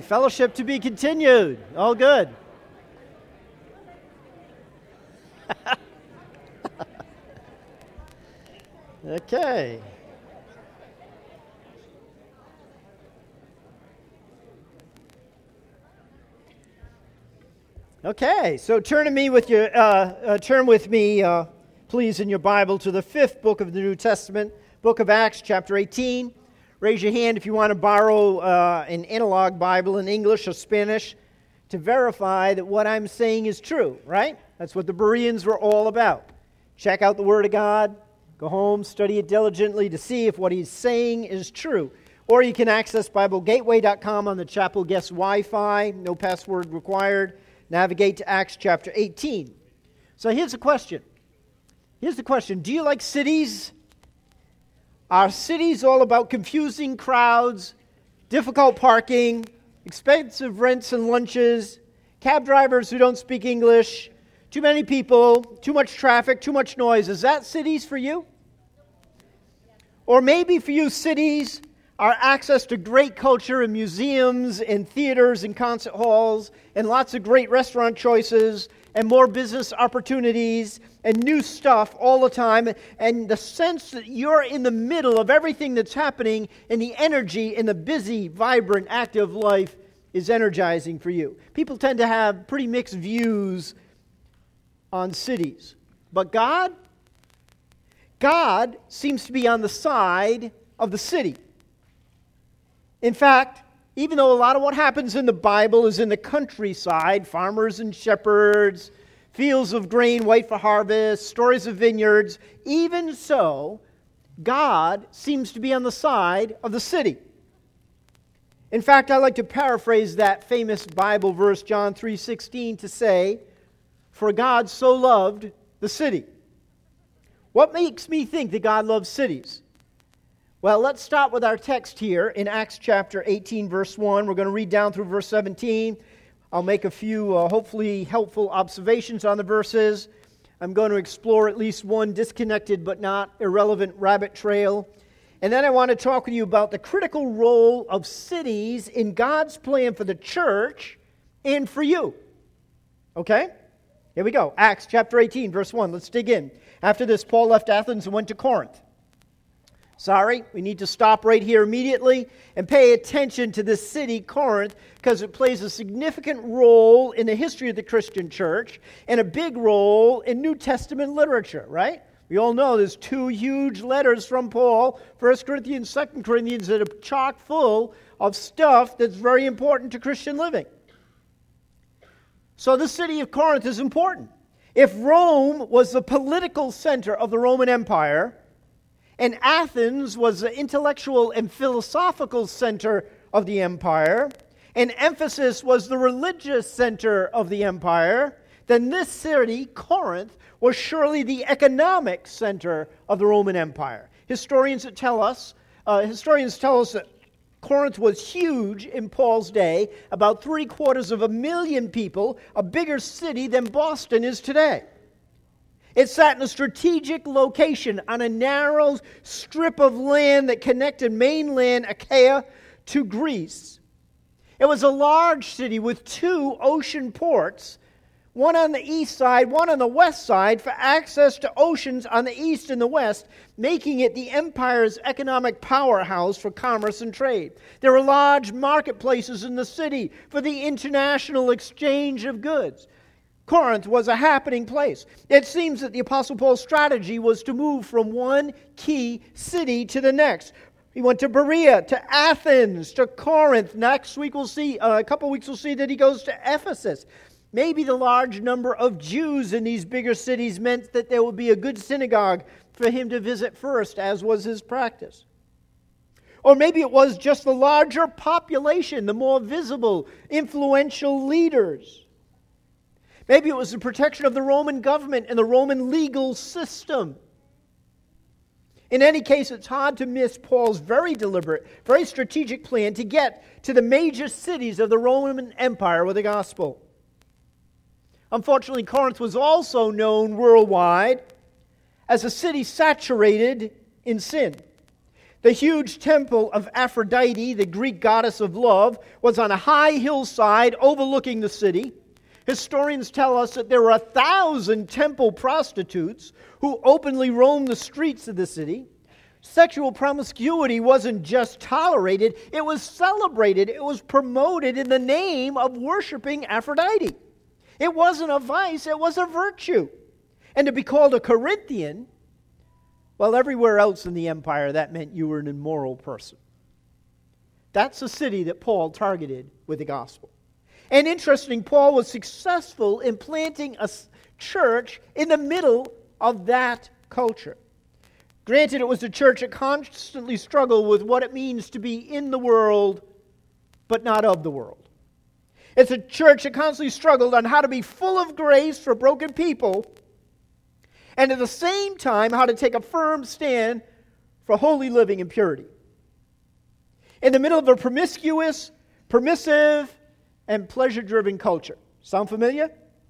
Fellowship to be continued. All good. Okay. Okay, so turn with me, please, in your Bible to the fifth book of the New Testament, book of Acts, chapter 18. Raise your hand if you want to borrow an analog Bible in English or Spanish to verify that what I'm saying is true, right? That's what the Bereans were all about. Check out the Word of God, go home, study it diligently to see if what he's saying is true. Or you can access BibleGateway.com on the Chapel Guest Wi-Fi, no password required. Navigate to Acts chapter 18. So here's the question. Do you like cities? Are cities all about confusing crowds, difficult parking, expensive rents and lunches, cab drivers who don't speak English, too many people, too much traffic, too much noise? Is that cities for you? Or maybe for you, cities are access to great culture and museums and theaters and concert halls and lots of great restaurant choices and more business opportunities and new stuff all the time, and the sense that you're in the middle of everything that's happening and the energy in the busy, vibrant, active life is energizing for you. People tend to have pretty mixed views on cities. But God seems to be on the side of the city. In fact, even though a lot of what happens in the Bible is in the countryside, farmers and shepherds, fields of grain white for harvest, stories of vineyards, even so, God seems to be on the side of the city. In fact, I like to paraphrase that famous Bible verse, John 3:16, to say, "For God so loved the city." What makes me think that God loves cities? Well, let's start with our text here in Acts chapter 18, verse 1. We're going to read down through verse 17. I'll make a few hopefully helpful observations on the verses. I'm going to explore at least one disconnected but not irrelevant rabbit trail. And then I want to talk with you about the critical role of cities in God's plan for the church and for you. Okay? Here we go. Acts chapter 18, verse 1. Let's dig in. After this, Paul left Athens and went to Corinth. Sorry, we need to stop right here immediately and pay attention to this city, Corinth, because it plays a significant role in the history of the Christian church and a big role in New Testament literature, right? We all know there's two huge letters from Paul, 1 Corinthians, 2 Corinthians, that are chock full of stuff that's very important to Christian living. So the city of Corinth is important. If Rome was the political center of the Roman Empire, and Athens was the intellectual and philosophical center of the empire, and Ephesus was the religious center of the empire, then this city, Corinth, was surely the economic center of the Roman Empire. Historians tell us that Corinth was huge in Paul's day, about 750,000 people, a bigger city than Boston is today. It sat in a strategic location on a narrow strip of land that connected mainland Achaia to Greece. It was a large city with two ocean ports, one on the east side, one on the west side, for access to oceans on the east and the west, making it the empire's economic powerhouse for commerce and trade. There were large marketplaces in the city for the international exchange of goods. Corinth was a happening place. It seems that the Apostle Paul's strategy was to move from one key city to the next. He went to Berea, to Athens, to Corinth. Next week we'll see, a couple weeks we'll see that he goes to Ephesus. Maybe the large number of Jews in these bigger cities meant that there would be a good synagogue for him to visit first, as was his practice. Or maybe it was just the larger population, the more visible, influential leaders. Maybe it was the protection of the Roman government and the Roman legal system. In any case, it's hard to miss Paul's very deliberate, very strategic plan to get to the major cities of the Roman Empire with the gospel. Unfortunately, Corinth was also known worldwide as a city saturated in sin. The huge temple of Aphrodite, the Greek goddess of love, was on a high hillside overlooking the city. Historians tell us that there were 1,000 temple prostitutes who openly roamed the streets of the city. Sexual promiscuity wasn't just tolerated, it was celebrated. It was promoted in the name of worshiping Aphrodite. It wasn't a vice, it was a virtue. And to be called a Corinthian, well, everywhere else in the empire, that meant you were an immoral person. That's the city that Paul targeted with the gospel. And interesting, Paul was successful in planting a church in the middle of that culture. Granted, it was a church that constantly struggled with what it means to be in the world, but not of the world. It's a church that constantly struggled on how to be full of grace for broken people, and at the same time, how to take a firm stand for holy living and purity. In the middle of a promiscuous, permissive, and pleasure-driven culture. Sound familiar?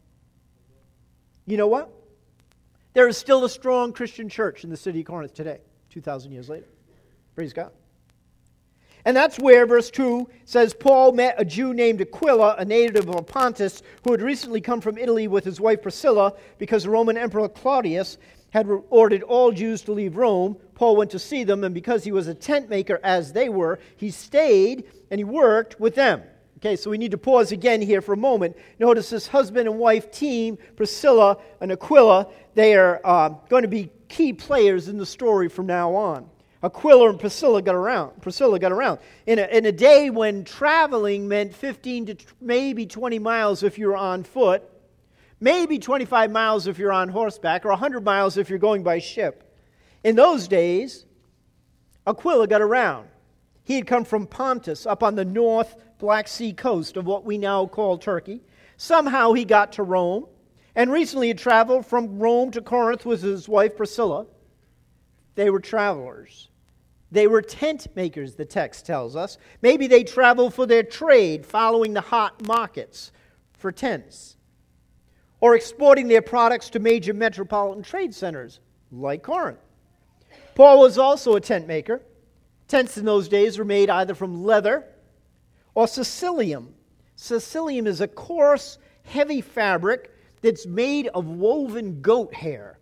You know what? There is still a strong Christian church in the city of Corinth today, 2,000 years later. Praise God. And that's where verse 2 says, Paul met a Jew named Aquila, a native of Pontus, who had recently come from Italy with his wife Priscilla because the Roman Emperor Claudius had ordered all Jews to leave Rome. Paul went to see them, and because he was a tent maker as they were, he stayed and he worked with them. Okay, so we need to pause again here for a moment. Notice this husband and wife team, Priscilla and Aquila, they are going to be key players in the story from now on. Aquila and Priscilla got around. In a day when traveling meant 15 to maybe 20 miles if you were on foot, maybe 25 miles if you're on horseback, or 100 miles if you're going by ship. In those days, Aquila got around. He had come from Pontus, up on the north Black Sea coast of what we now call Turkey. Somehow he got to Rome, and recently had traveled from Rome to Corinth with his wife Priscilla. They were travelers. They were tent makers, the text tells us. Maybe they traveled for their trade, following the hot markets for tents, or exporting their products to major metropolitan trade centers, like Corinth. Paul was also a tent maker. Tents in those days were made either from leather or sicilium. Sicilium is a coarse, heavy fabric that's made of woven goat hair.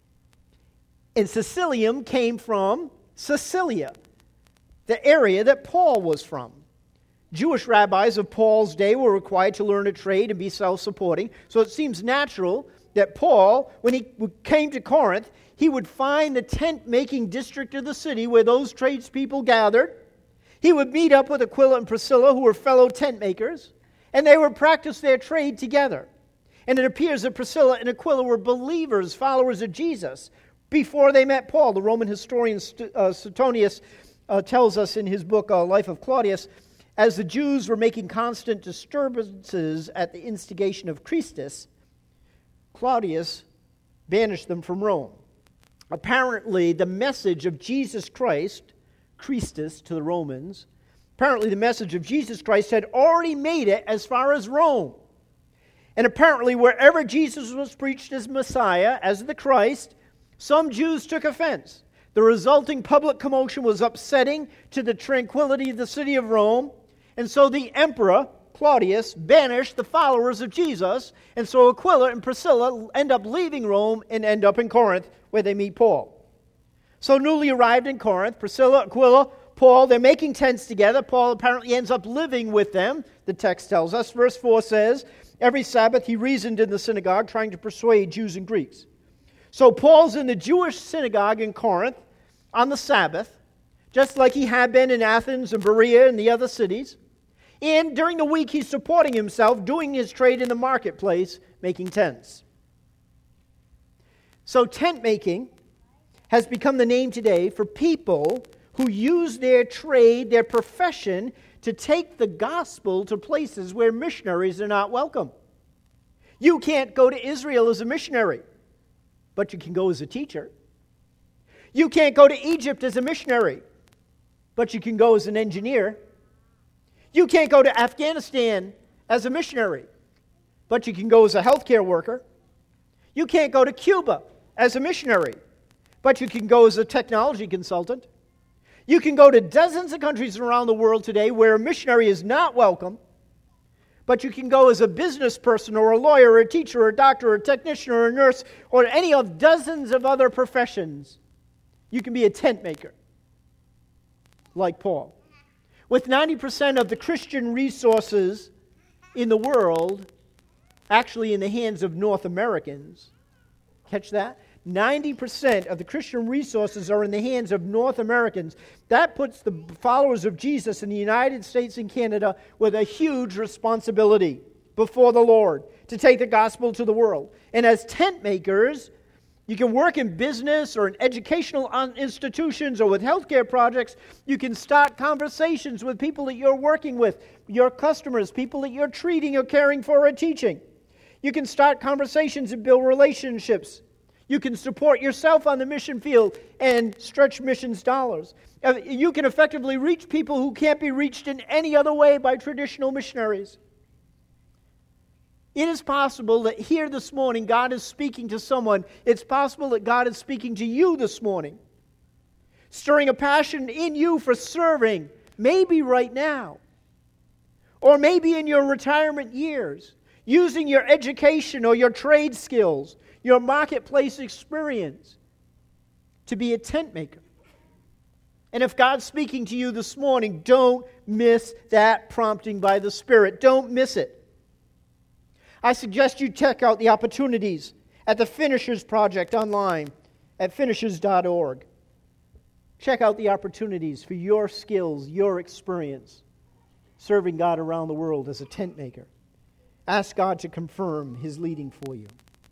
And sicilium came from Sicilia, the area that Paul was from. Jewish rabbis of Paul's day were required to learn a trade and be self-supporting, so it seems natural that Paul, when he came to Corinth, he would find the tent-making district of the city where those tradespeople gathered. He would meet up with Aquila and Priscilla, who were fellow tent makers, and they would practice their trade together. And it appears that Priscilla and Aquila were believers, followers of Jesus, before they met Paul. The Roman historian Suetonius tells us in his book, Life of Claudius, as the Jews were making constant disturbances at the instigation of Christus, Claudius banished them from Rome. Apparently, the message of Jesus Christ, Christus to the Romans, apparently the message of Jesus Christ had already made it as far as Rome. And apparently, wherever Jesus was preached as Messiah, as the Christ, some Jews took offense. The resulting public commotion was upsetting to the tranquility of the city of Rome, and so the emperor, Claudius, banished the followers of Jesus, and so Aquila and Priscilla end up leaving Rome and end up in Corinth, where they meet Paul. So newly arrived in Corinth, Priscilla, Aquila, Paul, they're making tents together. Paul apparently ends up living with them, the text tells us. Verse 4 says, every Sabbath he reasoned in the synagogue, trying to persuade Jews and Greeks. So Paul's in the Jewish synagogue in Corinth on the Sabbath, just like he had been in Athens and Berea and the other cities. And during the week, he's supporting himself, doing his trade in the marketplace, making tents. So tent making has become the name today for people who use their trade, their profession, to take the gospel to places where missionaries are not welcome. You can't go to Israel as a missionary, but you can go as a teacher. You can't go to Egypt as a missionary, but you can go as an engineer. You can't go to Afghanistan as a missionary, but you can go as a healthcare worker. You can't go to Cuba as a missionary, but you can go as a technology consultant. You can go to dozens of countries around the world today where a missionary is not welcome, but you can go as a business person or a lawyer or a teacher or a doctor or a technician or a nurse or any of dozens of other professions. You can be a tent maker, like Paul. With 90% of the Christian resources in the world actually in the hands of North Americans, catch that? 90% of the Christian resources are in the hands of North Americans. That puts the followers of Jesus in the United States and Canada with a huge responsibility before the Lord to take the gospel to the world. And as tent makers, you can work in business or in educational institutions or with healthcare projects. You can start conversations with people that you're working with, your customers, people that you're treating or caring for or teaching. You can start conversations and build relationships. You can support yourself on the mission field and stretch missions dollars. You can effectively reach people who can't be reached in any other way by traditional missionaries. It is possible that here this morning God is speaking to someone. It's possible that God is speaking to you this morning, stirring a passion in you for serving, maybe right now, or maybe in your retirement years, using your education or your trade skills, your marketplace experience to be a tent maker. And if God's speaking to you this morning, don't miss that prompting by the Spirit. Don't miss it. I suggest you check out the opportunities at the Finishers Project online at finishers.org. Check out the opportunities for your skills, your experience, serving God around the world as a tent maker. Ask God to confirm His leading for you.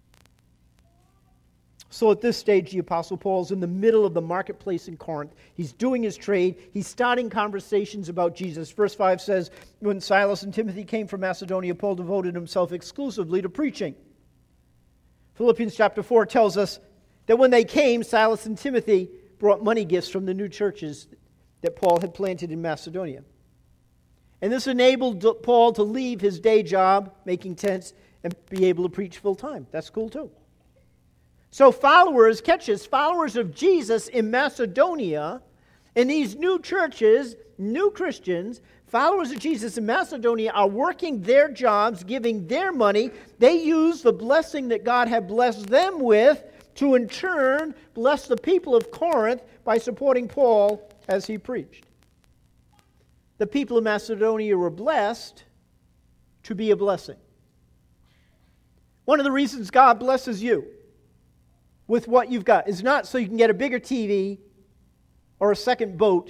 So at this stage, the Apostle Paul's in the middle of the marketplace in Corinth. He's doing his trade. He's starting conversations about Jesus. Verse 5 says, when Silas and Timothy came from Macedonia, Paul devoted himself exclusively to preaching. Philippians chapter 4 tells us that when they came, Silas and Timothy brought money gifts from the new churches that Paul had planted in Macedonia. And this enabled Paul to leave his day job, making tents, and be able to preach full time. That's cool too. So followers, catch this, followers of Jesus in Macedonia, in these new churches, new Christians, followers of Jesus in Macedonia are working their jobs, giving their money. They use the blessing that God had blessed them with to in turn bless the people of Corinth by supporting Paul as he preached. The people of Macedonia were blessed to be a blessing. One of the reasons God blesses you with what you've got is not so you can get a bigger TV or a second boat.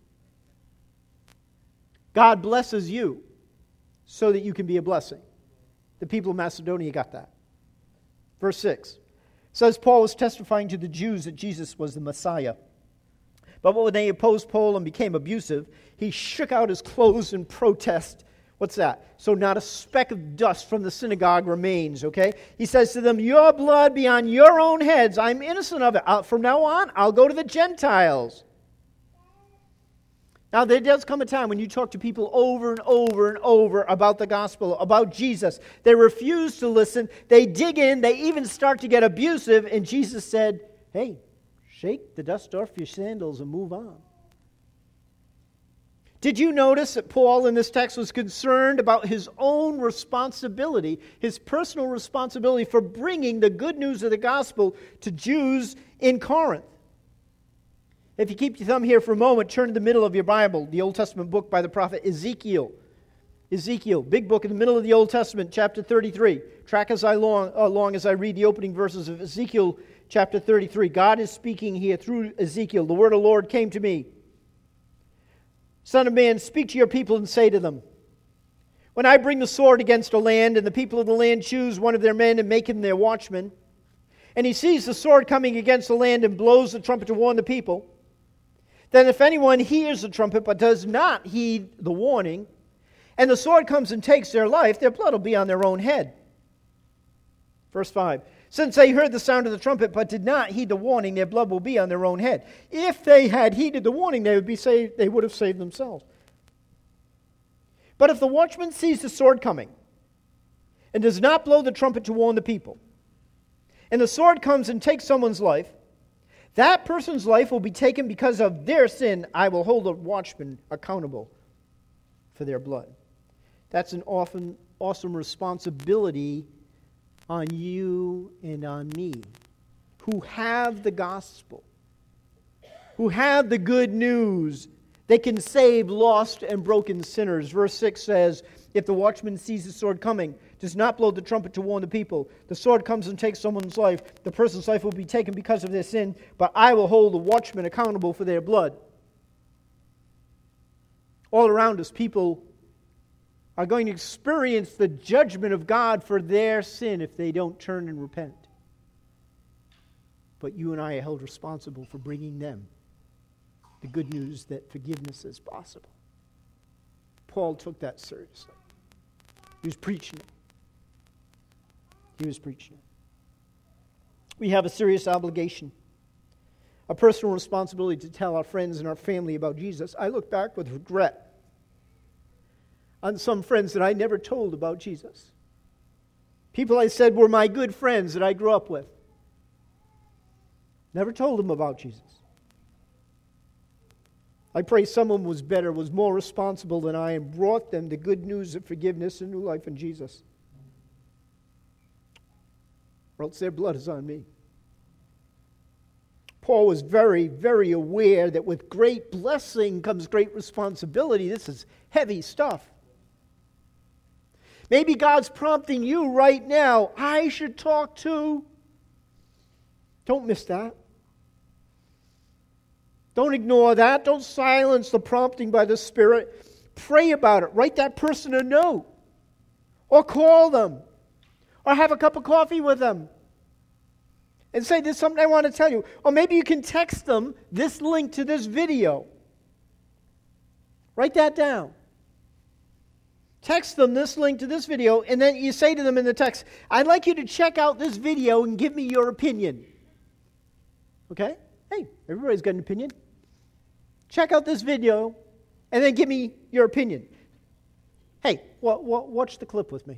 God blesses you so that you can be a blessing. The people of Macedonia got that. Verse 6 says, Paul was testifying to the Jews that Jesus was the Messiah. But when they opposed Paul and became abusive, he shook out his clothes in protest. What's that? So not a speck of dust from the synagogue remains, okay? He says to them, your blood be on your own heads. I'm innocent of it. From now on, I'll go to the Gentiles. Now, there does come a time when you talk to people over and over and over about the gospel, about Jesus. They refuse to listen. They dig in. They even start to get abusive. And Jesus said, hey, shake the dust off your sandals and move on. Did you notice that Paul in this text was concerned about his own responsibility, his personal responsibility for bringing the good news of the gospel to Jews in Corinth? If you keep your thumb here for a moment, turn to the middle of your Bible, the Old Testament book by the prophet Ezekiel. Ezekiel, big book in the middle of the Old Testament, chapter 33. Track as along as I read the opening verses of Ezekiel chapter 33. God is speaking here through Ezekiel. The word of the Lord came to me. Son of man, speak to your people and say to them, when I bring the sword against a land, and the people of the land choose one of their men and make him their watchman, and he sees the sword coming against the land and blows the trumpet to warn the people, then if anyone hears the trumpet but does not heed the warning, and the sword comes and takes their life, their blood will be on their own head. Verse 5. Since they heard the sound of the trumpet but did not heed the warning, their blood will be on their own head. If they had heeded the warning, they would have saved themselves. But if the watchman sees the sword coming and does not blow the trumpet to warn the people, and the sword comes and takes someone's life, that person's life will be taken because of their sin. I will hold a watchman accountable for their blood. That's an awesome responsibility on you and on me, who have the gospel, who have the good news. They can save lost and broken sinners. Verse 6 says, if the watchman sees the sword coming, does not blow the trumpet to warn the people, the sword comes and takes someone's life, the person's life will be taken because of their sin, but I will hold the watchman accountable for their blood. All around us, people are going to experience the judgment of God for their sin if they don't turn and repent. But you and I are held responsible for bringing them the good news that forgiveness is possible. Paul took that seriously. He was preaching it. He was preaching it. We have a serious obligation, a personal responsibility to tell our friends and our family about Jesus. I look back with regret on some friends that I never told about Jesus. People I said were my good friends that I grew up with. Never told them about Jesus. I pray someone was better, was more responsible than I, and brought them the good news of forgiveness and new life in Jesus. Or else their blood is on me. Paul was very, very aware that with great blessing comes great responsibility. This is heavy stuff. Maybe God's prompting you right now, I should talk to. Don't miss that. Don't ignore that. Don't silence the prompting by the Spirit. Pray about it. Write that person a note. Or call them. Or have a cup of coffee with them. And say, there's something I want to tell you. Or maybe you can text them this link to this video. Write that down. Text them this link to this video, and then you say to them in the text, I'd like you to check out this video and give me your opinion. Okay? Hey, everybody's got an opinion. Check out this video, and then give me your opinion. Hey, watch the clip with me.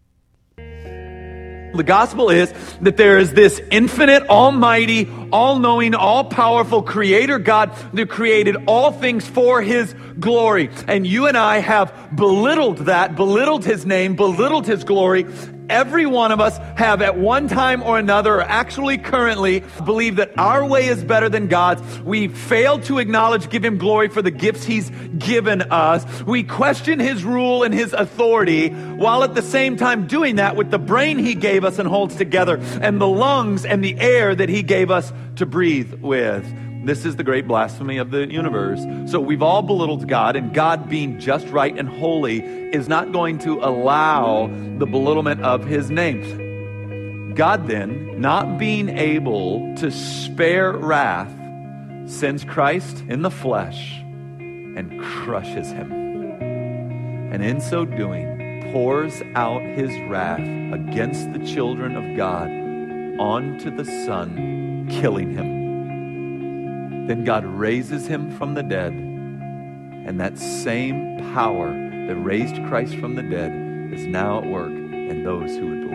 The gospel is that there is this infinite, almighty, all-knowing, all-powerful Creator God that created all things for His glory. And you and I have belittled that, belittled His name, belittled His glory. Every one of us have at one time or another, or actually currently, believe that our way is better than God's. We fail to acknowledge, give Him glory for the gifts He's given us. We question His rule and His authority, while at the same time doing that with the brain He gave us and holds together, and the lungs and the air that He gave us to breathe with. This is the great blasphemy of the universe. So we've all belittled God, and God, being just, right, and holy, is not going to allow the belittlement of His name. God then, not being able to spare wrath, sends Christ in the flesh and crushes Him. And in so doing, pours out His wrath against the children of God onto the Son, killing Him. Then God raises Him from the dead, and that same power that raised Christ from the dead is now at work in those who would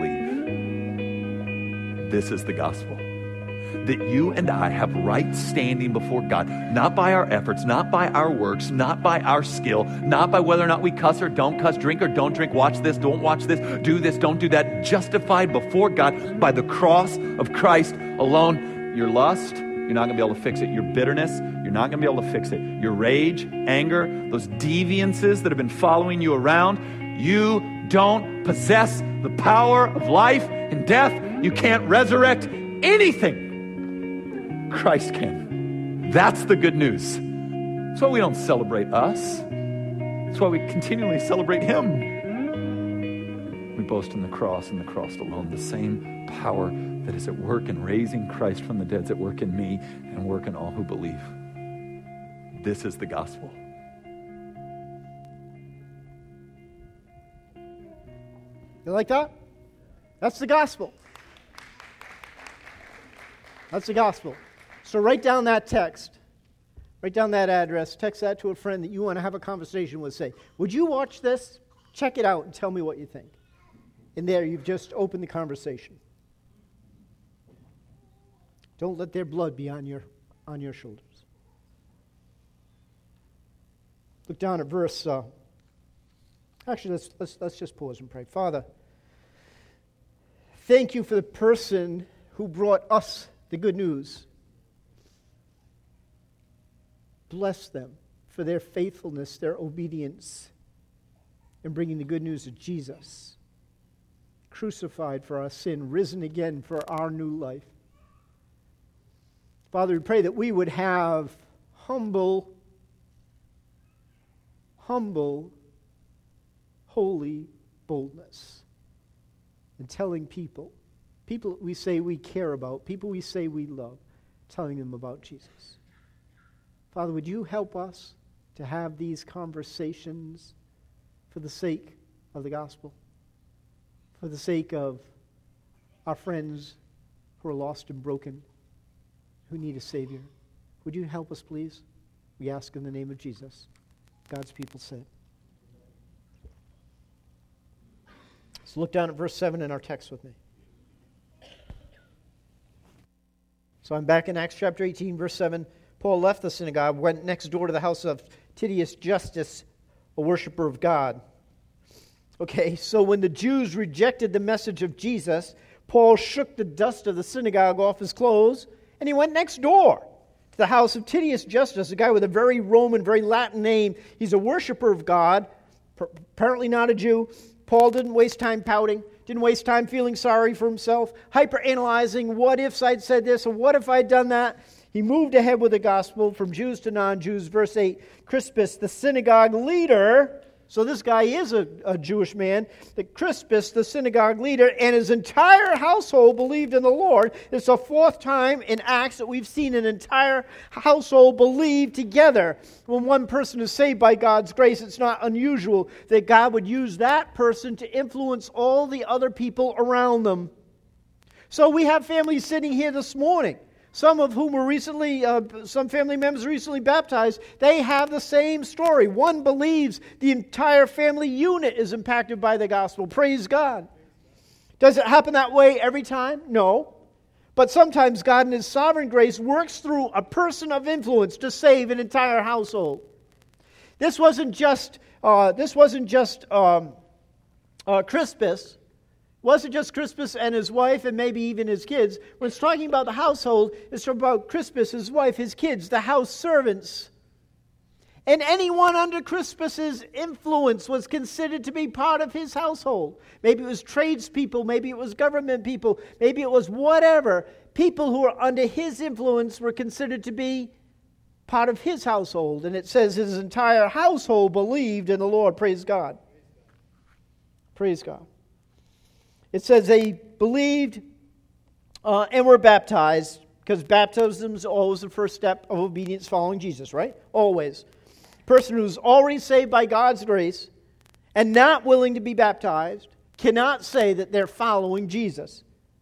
believe. This is the gospel. That you and I have right standing before God, not by our efforts, not by our works, not by our skill, not by whether or not we cuss or don't cuss, drink or don't drink, watch this, don't watch this, do this, don't do that. Justified before God by the cross of Christ alone. Your lust, you're not going to be able to fix it. Your bitterness, you're not going to be able to fix it. Your rage, anger, those deviances that have been following you around, you don't possess the power of life and death. You can't resurrect anything. Christ can. That's the good news. That's why we don't celebrate us. That's why we continually celebrate Him. We boast in the cross and the cross alone. The same power that is at work in raising Christ from the dead is at work in me and work in all who believe. This is the gospel. You like that? That's the gospel. That's the gospel. So write down that text. Write down that address. Text that to a friend that you want to have a conversation with. Say, would you watch this? Check it out and tell me what you think. And there, you've just opened the conversation. Don't let their blood be on your shoulders. Look down at verse. Actually, let's just pause and pray. Father, thank you for the person who brought us the good news. Bless them for their faithfulness, their obedience in bringing the good news of Jesus, crucified for our sin, risen again for our new life. Father, we pray that we would have humble, holy boldness in telling people that we say we care about, people we say we love, telling them about Jesus. Father, would you help us to have these conversations for the sake of the gospel, for the sake of our friends who are lost and broken, who need a Savior? Would you help us, please? We ask in the name of Jesus. God's people said. So look down at verse 7 in our text with me. So I'm back in Acts chapter 18, verse 7. Paul left the synagogue, went next door to the house of Titius Justus, a worshiper of God. Okay, so when the Jews rejected the message of Jesus, Paul shook the dust of the synagogue off his clothes, and he went next door to the house of Titius Justus, a guy with a very Roman, very Latin name. He's a worshiper of God, apparently not a Jew. Paul didn't waste time pouting, didn't waste time feeling sorry for himself, hyper-analyzing, what ifs I'd said this, or what if I'd done that. He moved ahead with the gospel from Jews to non-Jews. Verse 8, Crispus, the synagogue leader, so this guy is a Jewish man, that Crispus, the synagogue leader, and his entire household believed in the Lord. It's the fourth time in Acts that we've seen an entire household believe together. When one person is saved by God's grace, it's not unusual that God would use that person to influence all the other people around them. So we have families sitting here this morning, some of whom were recently, some family members recently baptized. They have the same story. One believes the entire family unit is impacted by the gospel. Praise God. Does it happen that way every time? No. But sometimes God in His sovereign grace works through a person of influence to save an entire household. This wasn't just Crispus. It wasn't just Crispus and his wife and maybe even his kids. When it's talking about the household, it's about Crispus, his wife, his kids, the house servants. And anyone under Crispus's influence was considered to be part of his household. Maybe it was tradespeople, maybe it was government people, maybe it was whatever. People who were under his influence were considered to be part of his household. And it says his entire household believed in the Lord. Praise God. Praise God. It says they believed and were baptized, because baptism is always the first step of obedience following Jesus, right? Always. Person who's already saved by God's grace and not willing to be baptized cannot say that they're following Jesus.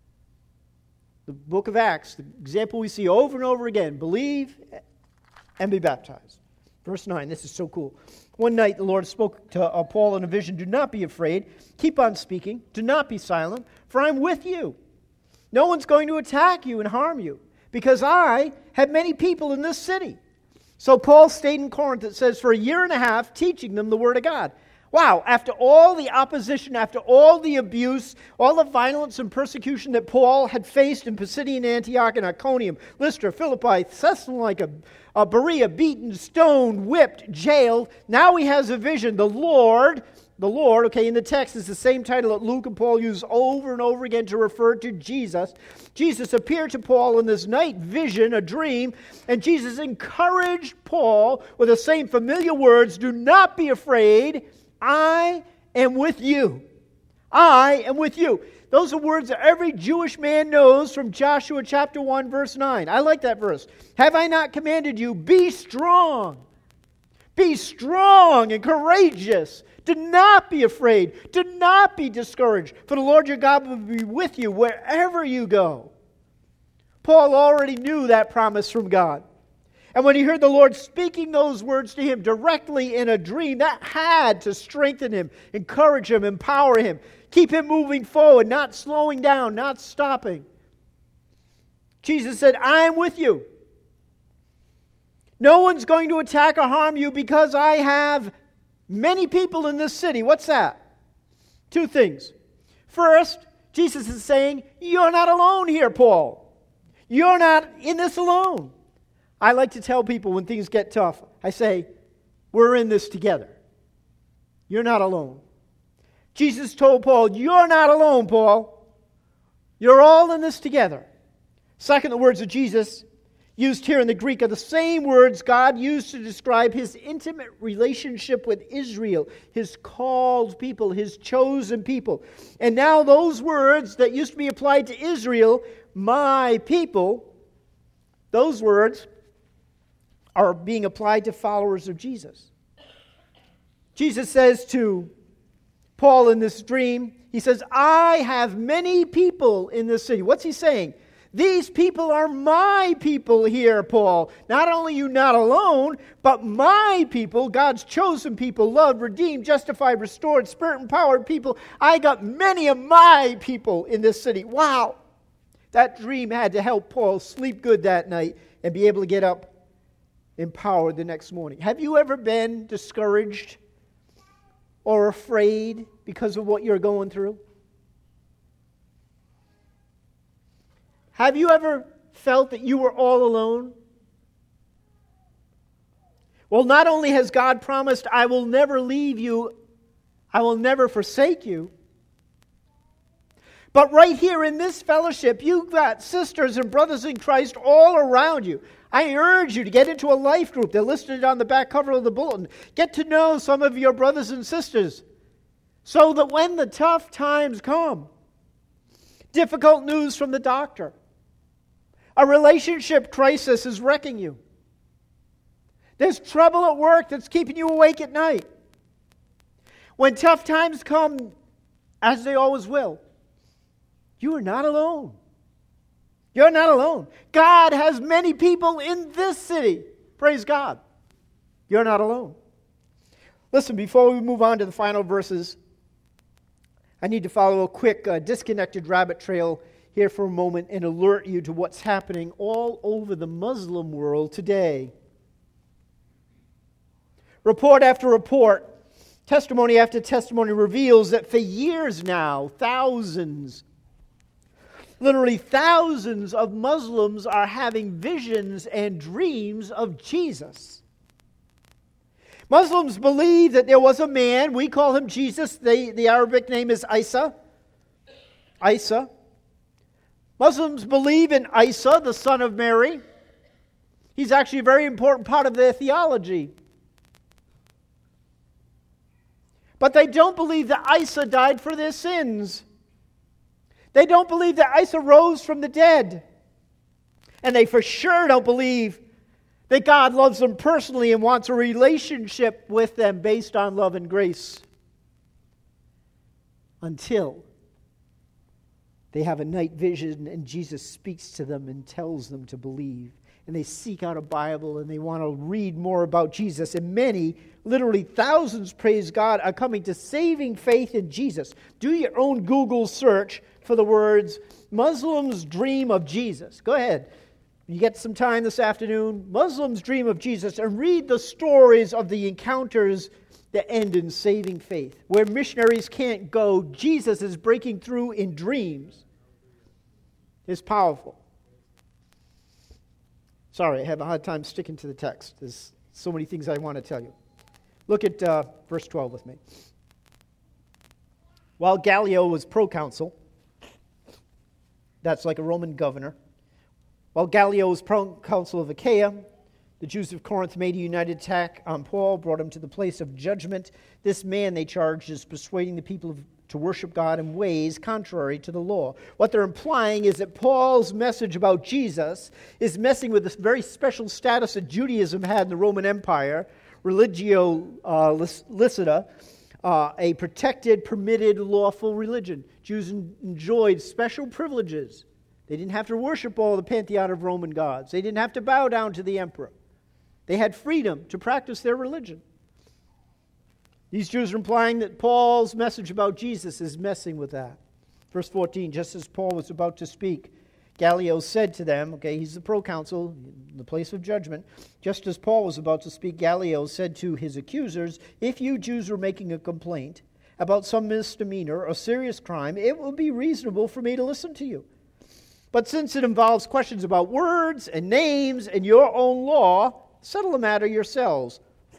The book of Acts, the example we see over and over again, believe and be baptized. Verse 9, this is so cool. One night the Lord spoke to Paul in a vision, "Do not be afraid. Keep on speaking. Do not be silent, for I'm with you. No one's going to attack you and harm you, because I have many people in this city." So Paul stayed in Corinth, it says, for a year and a half, teaching them the Word of God. Wow, after all the opposition, after all the abuse, all the violence and persecution that Paul had faced in Pisidian Antioch and Iconium, Lystra, Philippi, Thessalonica, Berea, beaten, stoned, whipped, jailed, now he has a vision. The Lord, okay, in the text is the same title that Luke and Paul use over and over again to refer to Jesus. Jesus appeared to Paul in this night vision, a dream, and Jesus encouraged Paul with the same familiar words, "Do not be afraid. I am with you. I am with you." Those are words that every Jewish man knows from Joshua chapter 1, verse 9. I like that verse. "Have I not commanded you? Be strong. Be strong and courageous. Do not be afraid. Do not be discouraged. For the Lord your God will be with you wherever you go." Paul already knew that promise from God. And when he heard the Lord speaking those words to him directly in a dream, that had to strengthen him, encourage him, empower him, keep him moving forward, not slowing down, not stopping. Jesus said, I'm with you. No one's going to attack or harm you because I have many people in this city. What's that? Two things. First, Jesus is saying, you're not alone here, Paul. You're not in this alone. I like to tell people when things get tough, I say, we're in this together. You're not alone. Jesus told Paul, you're not alone, Paul. You're all in this together. Second, the words of Jesus used here in the Greek are the same words God used to describe his intimate relationship with Israel, his called people, his chosen people. And now those words that used to be applied to Israel, my people, those words are being applied to followers of Jesus. Jesus says to Paul in this dream, he says, I have many people in this city. What's he saying? These people are my people here, Paul. Not only you not alone, but my people, God's chosen people, loved, redeemed, justified, restored, spirit-empowered people. I got many of my people in this city. Wow. That dream had to help Paul sleep good that night and be able to get up empowered the next morning. Have you ever been discouraged or afraid because of what you're going through? Have you ever felt that you were all alone? Well, not only has God promised, I will never leave you, I will never forsake you, but right here in this fellowship, you've got sisters and brothers in Christ all around you. I urge you to get into a life group. They're listed on the back cover of the bulletin. Get to know some of your brothers and sisters so that when the tough times come, difficult news from the doctor, a relationship crisis is wrecking you, there's trouble at work that's keeping you awake at night. When tough times come, as they always will, you are not alone. You're not alone. God has many people in this city. Praise God. You're not alone. Listen, before we move on to the final verses, I need to follow a quick disconnected rabbit trail here for a moment and alert you to what's happening all over the Muslim world today. Report after report, testimony after testimony reveals that for years now, literally thousands of Muslims are having visions and dreams of Jesus. Muslims believe that there was a man, we call him Jesus, the Arabic name is Isa. Muslims believe in Isa, the son of Mary. He's actually a very important part of their theology. But they don't believe that Isa died for their sins. They don't believe that Isa rose from the dead. And they for sure don't believe that God loves them personally and wants a relationship with them based on love and grace. Until they have a night vision and Jesus speaks to them and tells them to believe. And they seek out a Bible and they want to read more about Jesus. And many, literally thousands, praise God, are coming to saving faith in Jesus. Do your own Google search for the words, Muslims dream of Jesus. Go ahead. You get some time this afternoon, Muslims dream of Jesus, and read the stories of the encounters that end in saving faith. Where missionaries can't go, Jesus is breaking through in dreams. It's powerful. Sorry, I have a hard time sticking to the text. There's so many things I want to tell you. Look at verse 12 with me. While Gallio was proconsul, that's like a Roman governor, while Gallio was proconsul of Achaia, the Jews of Corinth made a united attack on Paul, brought him to the place of judgment. This man, they charged, is persuading the people to worship God in ways contrary to the law. What they're implying is that Paul's message about Jesus is messing with this very special status that Judaism had in the Roman Empire, religio licita, a protected, permitted, lawful religion. Jews enjoyed special privileges. They didn't have to worship all the pantheon of Roman gods. They didn't have to bow down to the emperor. They had freedom to practice their religion. These Jews are implying that Paul's message about Jesus is messing with that. Verse 14, just as Paul was about to speak, Gallio said to them, okay, he's the proconsul, the place of judgment. Just as Paul was about to speak, Gallio said to his accusers, if you Jews were making a complaint about some misdemeanor or serious crime, it would be reasonable for me to listen to you. But since it involves questions about words and names and your own law, settle the matter yourselves.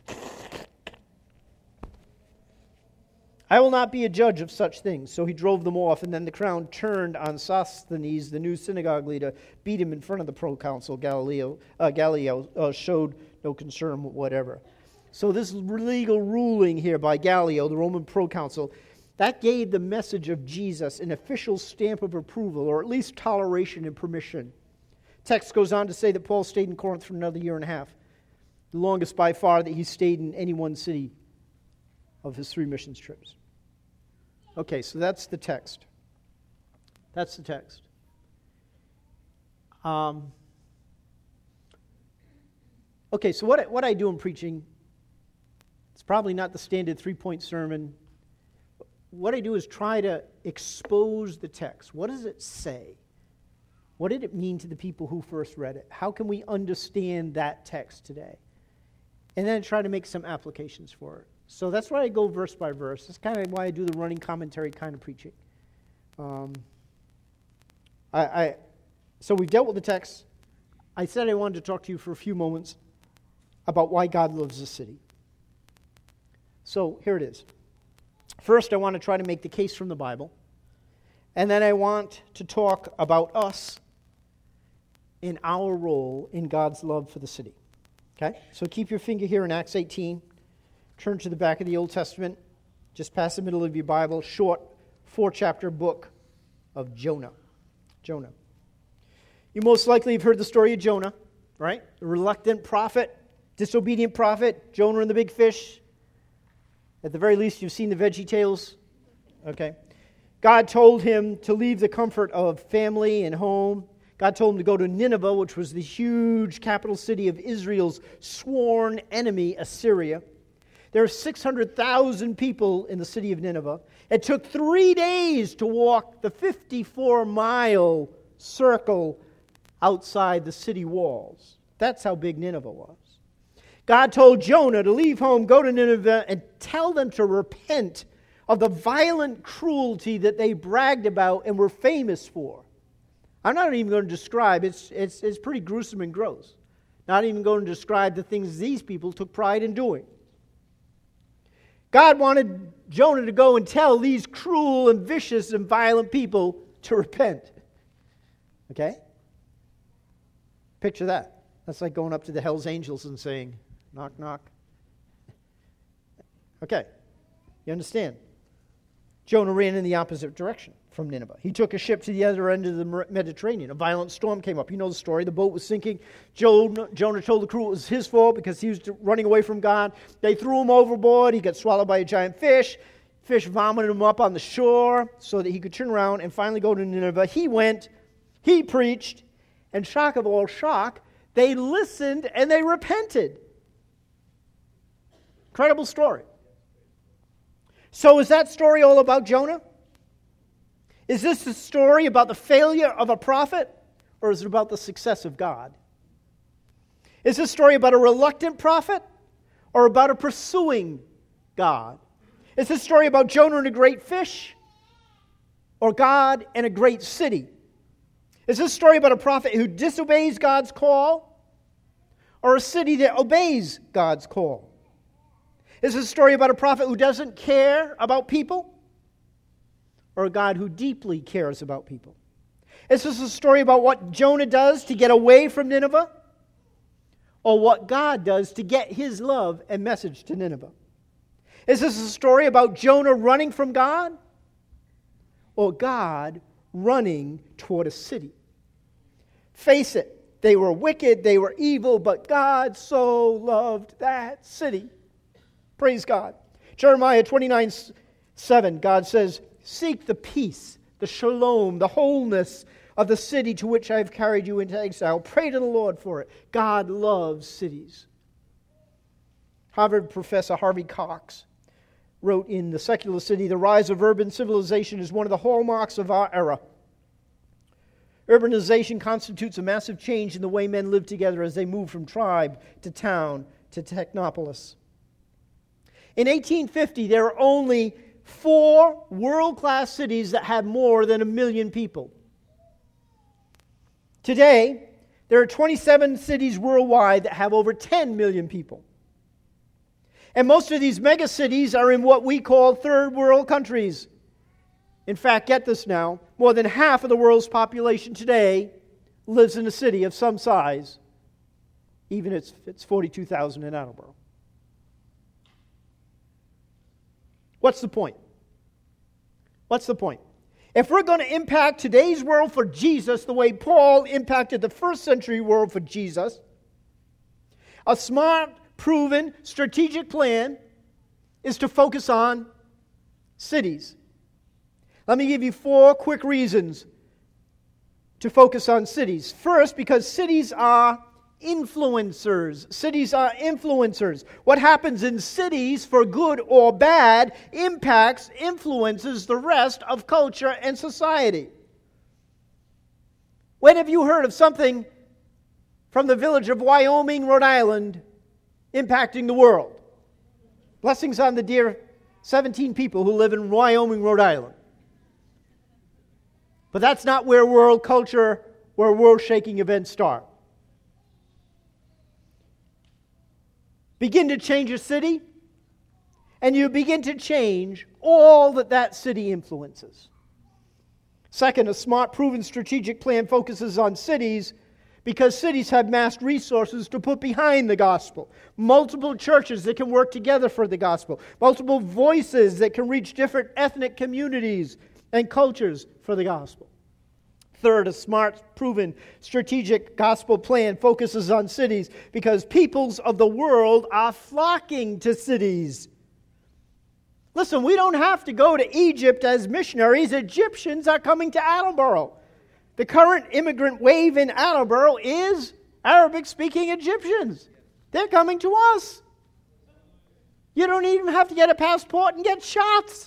I will not be a judge of such things. So he drove them off, and then the crowd turned on Sosthenes, the new synagogue leader, beat him in front of the proconsul. Gallio showed no concern whatever. So this legal ruling here by Gallio, the Roman proconsul, that gave the message of Jesus an official stamp of approval, or at least toleration and permission. Text goes on to say that Paul stayed in Corinth for another year and a half, the longest by far that he stayed in any one city of his 3 missions trips. Okay, so that's the text. That's the text. Okay, so what I do in preaching, it's probably not the standard 3-point sermon. What I do is try to expose the text. What does it say? What did it mean to the people who first read it? How can we understand that text today? And then try to make some applications for it. So that's why I go verse by verse. That's kind of why I do the running commentary kind of preaching. So we've dealt with the text. I said I wanted to talk to you for a few moments about why God loves the city. So here it is. First, I want to try to make the case from the Bible. And then I want to talk about us in our role in God's love for the city. Okay? So keep your finger here in Acts 18. Turn to the back of the Old Testament, just past the middle of your Bible, short 4-chapter book of Jonah. Jonah. You most likely have heard the story of Jonah, right? The reluctant prophet, disobedient prophet, Jonah and the big fish. At the very least, you've seen the Veggie Tales. Okay. God told him to leave the comfort of family and home. God told him to go to Nineveh, which was the huge capital city of Israel's sworn enemy, Assyria. There are 600,000 people in the city of Nineveh. It took 3 days to walk the 54-mile circle outside the city walls. That's how big Nineveh was. God told Jonah to leave home, go to Nineveh, and tell them to repent of the violent cruelty that they bragged about and were famous for. I'm not even going to describe, it's pretty gruesome and gross. Not even going to describe the things these people took pride in doing. God wanted Jonah to go and tell these cruel and vicious and violent people to repent. Okay? Picture that. That's like going up to the Hells Angels and saying, knock, knock. Okay. You understand? Jonah ran in the opposite direction from Nineveh. He took a ship to the other end of the Mediterranean. A violent storm came up. You know the story. The boat was sinking. Jonah told the crew it was his fault because he was running away from God. They threw him overboard. He got swallowed by a giant fish. Fish vomited him up on the shore so that he could turn around and finally go to Nineveh. He went. He preached. And shock of all shock, they listened and they repented. Incredible story. So is that story all about Jonah? Is this a story about the failure of a prophet, or is it about the success of God? Is this story about a reluctant prophet, or about a pursuing God? Is this story about Jonah and a great fish, or God and a great city? Is this story about a prophet who disobeys God's call, or a city that obeys God's call? Is this a story about a prophet who doesn't care about people, or a God who deeply cares about people? Is this a story about what Jonah does to get away from Nineveh, or what God does to get his love and message to Nineveh? Is this a story about Jonah running from God, or God running toward a city? Face it, they were wicked, they were evil, but God so loved that city. Praise God. Jeremiah 29:7, God says, seek the peace, the shalom, the wholeness of the city to which I have carried you into exile. Pray to the Lord for it. God loves cities. Harvard professor Harvey Cox wrote in The Secular City, the rise of urban civilization is one of the hallmarks of our era. Urbanization constitutes a massive change in the way men live together as they move from tribe to town to technopolis. In 1850, there were only 4 world-class cities that had more than 1 million people. Today, there are 27 cities worldwide that have over 10 million people. And most of these megacities are in what we call third world countries. In fact, get this now, more than half of the world's population today lives in a city of some size, even if it's 42,000 in Attleboro. What's the point? What's the point? If we're going to impact today's world for Jesus the way Paul impacted the first century world for Jesus, a smart, proven, strategic plan is to focus on cities. Let me give you 4 quick reasons to focus on cities. First, because cities are influencers. Cities are influencers. What happens in cities, for good or bad, influences the rest of culture and society. When have you heard of something from the village of Wyoming, Rhode Island, impacting the world? Blessings on the dear 17 people who live in Wyoming, Rhode Island. But that's not where world culture, where world-shaking events start. Begin to change a city, and you begin to change all that city influences. Second, a smart, proven strategic plan focuses on cities because cities have massed resources to put behind the gospel. Multiple churches that can work together for the gospel. Multiple voices that can reach different ethnic communities and cultures for the gospel. Third, a smart, proven, strategic gospel plan focuses on cities because peoples of the world are flocking to cities. Listen, we don't have to go to Egypt as missionaries. Egyptians are coming to Attleboro. The current immigrant wave in Attleboro is Arabic-speaking Egyptians. They're coming to us. You don't even have to get a passport and get shots.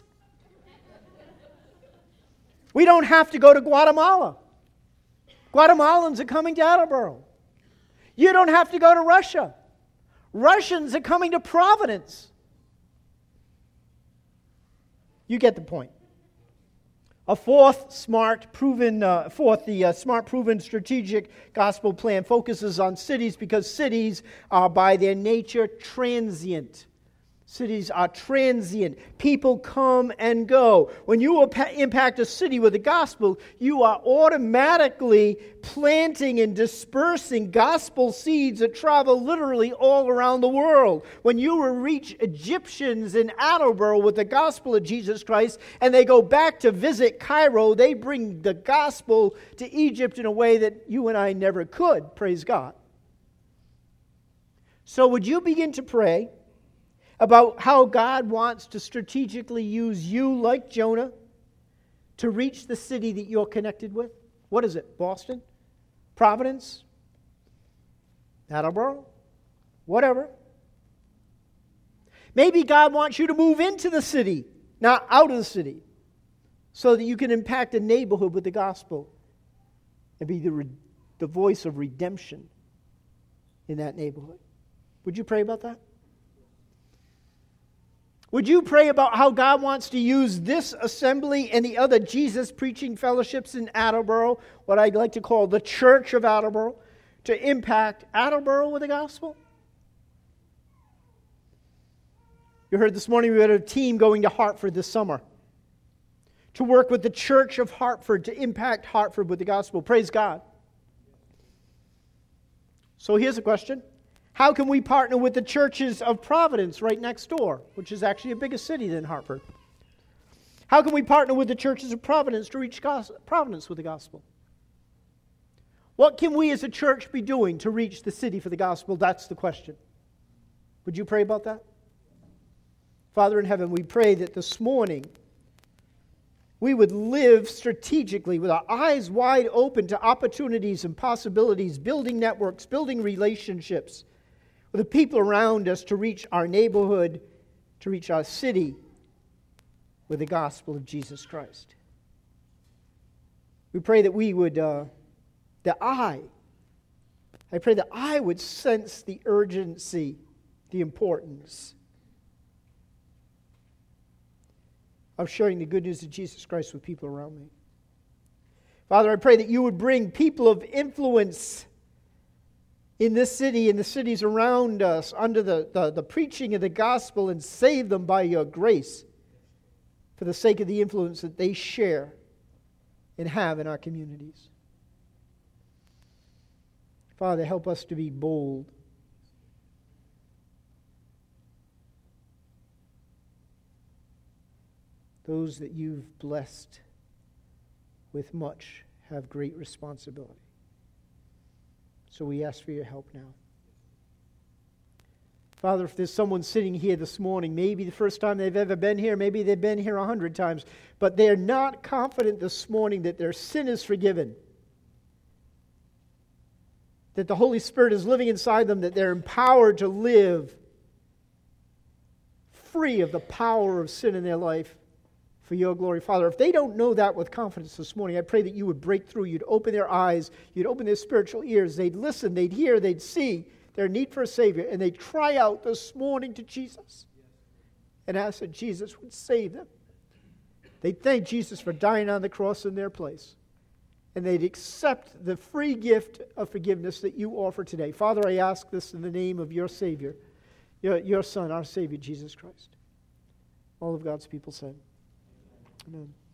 We don't have to go to Guatemala. Guatemalans are coming to Attleboro. You don't have to go to Russia. Russians are coming to Providence. You get the point. A fourth smart, proven strategic gospel plan focuses on cities because cities are by their nature transient. Cities are transient. People come and go. When you impact a city with the gospel, you are automatically planting and dispersing gospel seeds that travel literally all around the world. When you reach Egyptians in Attleboro with the gospel of Jesus Christ and they go back to visit Cairo, they bring the gospel to Egypt in a way that you and I never could. Praise God. So would you begin to pray about how God wants to strategically use you, like Jonah, to reach the city that you're connected with? What is it? Boston? Providence? Attleboro? Whatever. Maybe God wants you to move into the city, not out of the city, so that you can impact a neighborhood with the gospel and be the voice of redemption in that neighborhood. Would you pray about that? Would you pray about how God wants to use this assembly and the other Jesus preaching fellowships in Attleboro, what I'd like to call the Church of Attleboro, to impact Attleboro with the gospel? You heard this morning we had a team going to Hartford this summer to work with the Church of Hartford to impact Hartford with the gospel. Praise God. So here's a question. How can we partner with the churches of Providence right next door, which is actually a bigger city than Hartford? How can we partner with the churches of Providence to reach Providence with the gospel? What can we as a church be doing to reach the city for the gospel? That's the question. Would you pray about that? Father in heaven, we pray that this morning we would live strategically with our eyes wide open to opportunities and possibilities, building networks, building relationships with the people around us to reach our neighborhood, to reach our city with the gospel of Jesus Christ. We pray that we would that I pray that I would sense the urgency, the importance of sharing the good news of Jesus Christ with people around me. Father, I pray that you would bring people of influence in this city and the cities around us under the preaching of the gospel and save them by your grace for the sake of the influence that they share and have in our communities. Father, help us to be bold. Those that you've blessed with much have great responsibility. So we ask for your help now. Father, if there's someone sitting here this morning, maybe the first time they've ever been here, maybe they've been here 100 times, but they're not confident this morning that their sin is forgiven, that the Holy Spirit is living inside them, that they're empowered to live free of the power of sin in their life for your glory. Father, if they don't know that with confidence this morning, I pray that you would break through, you'd open their eyes, you'd open their spiritual ears, they'd listen, they'd hear, they'd see their need for a Savior, and they'd cry out this morning to Jesus and ask that Jesus would save them. They'd thank Jesus for dying on the cross in their place, and they'd accept the free gift of forgiveness that you offer today. Father, I ask this in the name of your Savior, your Son, our Savior, Jesus Christ. All of God's people said, amen.